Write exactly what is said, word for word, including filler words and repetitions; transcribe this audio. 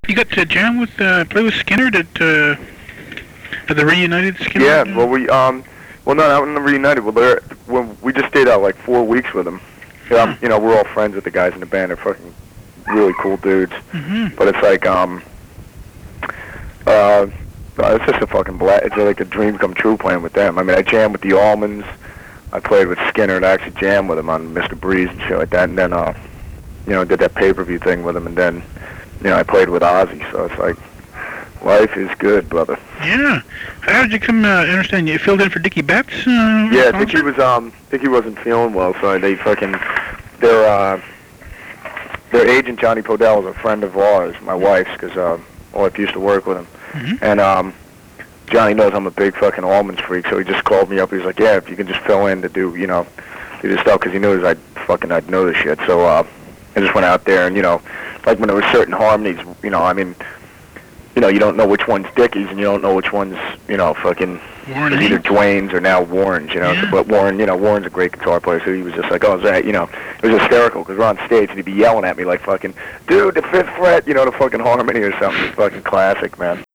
You got to jam with, uh, play with Skinner at, uh, at the Reunited Skinner? Yeah, well, we, um, well, no, not in the Reunited. Well, there, well, we just stayed out like four weeks with them. Um, Hmm. you know, we're all friends with the guys in the band. They're fucking really cool dudes. Mm-hmm. But it's like, um, uh, it's just a fucking blast. It's like a dream come true playing with them. I mean, I jammed with the Allmans. I played with Skinner and I actually jammed with him on Mister Breeze and shit like that. And then, uh, you know, did that pay-per-view thing with him. And then, you know, I played with Ozzy. So it's like, life is good, brother. Yeah. How did you come, uh, I understand you filled in for Dickie Betts? Uh, Yeah, concert? Dickie was, um, Dickie wasn't feeling well, so they fucking, their, uh, their agent, Johnny Podell, is a friend of ours, my wife's, because, uh, my wife used to work with him. Mm-hmm. And, um, Johnny knows I'm a big fucking Allmans freak, so he just called me up. He was like, yeah, if you can just fill in to do, you know, do this stuff, because he knows I'd fucking, I'd know this shit. So, uh, I just went out there, and, you know, like when there were certain harmonies, you know, I mean, you know, you don't know which one's Dickie's, and you don't know which one's, you know, fucking Warren either Haynes? Dwayne's or now Warren's, you know. Yeah. But Warren, you know, Warren's a great guitar player, so he was just like, oh, is that, you know, it was hysterical, because we're on stage, and he'd be yelling at me like fucking, dude, the fifth fret, you know, the fucking harmony or something. It's fucking classic, man.